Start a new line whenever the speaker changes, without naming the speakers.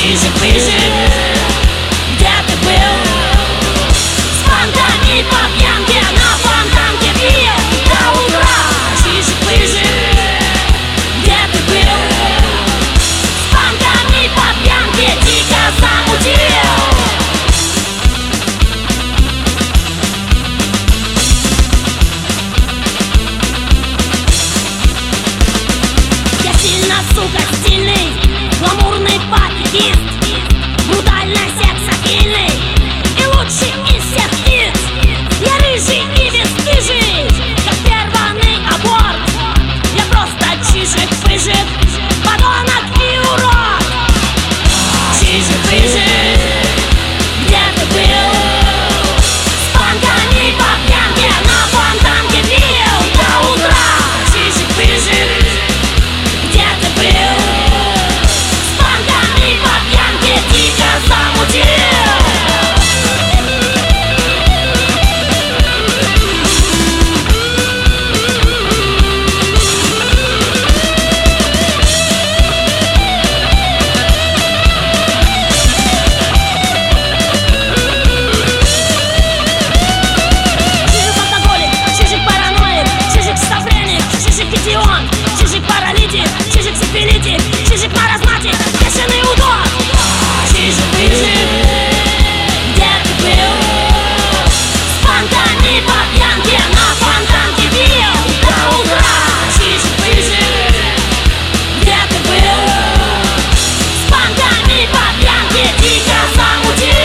Чижик-пыжик, где ты был? С фонтанами по пьянке на фонтанке пил до утра. Чижик-пыжик, где ты был? С фонтанами по пьянке дико замутил. Я сильно, сука, стильный, гламурный пофигист, брутально сексапильный и лучший из всех птиц. Я рыжий и бесстыжий, как прерванный аборт. Я просто чижик-пыжик, подонок и урод. Чижик-пыжик, где ты был? С фонтанами по пьянке на фонтанке пил до утра. Чижик-пыжик, где ты был? С фонтанами по пьянке дико замутил. Чижик-алкоголик, чижик-параноик, чижик-шизофреник, чижик-идиот, чижик-паралитик, чижик-сифилитик, чижик-маразматик, бешеный удор. Чижик-пыжик, где ты был? С фонтанами по пьянке на фонтанке пил до утра. Чижик-пыжик, где ты был? С фонтанами по пьянке дико замутил.